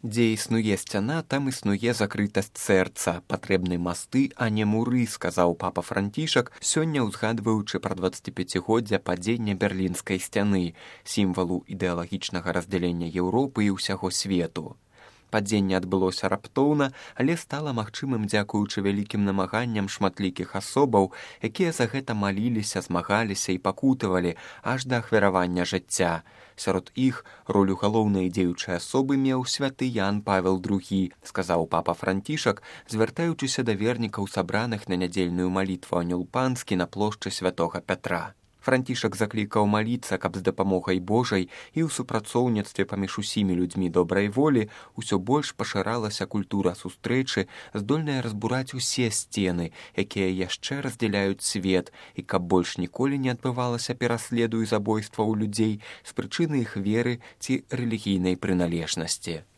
Дзе існуе сцяна, там існуе закрытасць сэрца, патрэбны масты, а не муры, сказаў папа Францішак, сёння ўзгадваючы пра 25годдзя падзення берлінскай сцяны, сімвалу ідэалагічнага раздзялення Еўропы і ўсяго свету. Падзенне адбылося раптоўна, але стала магчымым дзякуючы вялікім намаганням шматлікіх асобаў, якія за гэта маліліся, змагаліся і пакутавалі аж да ахвяравання жыцця. Сярод іх ролю галоўнай дзеючай асобы меў святы Ян Павел II, сказаў папа Францішак, звяртаючыся да вернікаў сабраных на нядзельную малітву Анёл Панскі на плошчы святога Пятра. Францішак заклікаў маліцца, каб з дапамогай Божай і ў супрацоўніцтве паміж усімі людзьмі добрай волі ўсё больш пашыралася культура сустрэчы, здольная разбураць усе сцены, якія яшчэ раздзяляюць свет, і каб больш ніколі не адбывалася пераследу і забойстваў людзей з прычыны іх веры ці рэлігійнай прыналежнасці.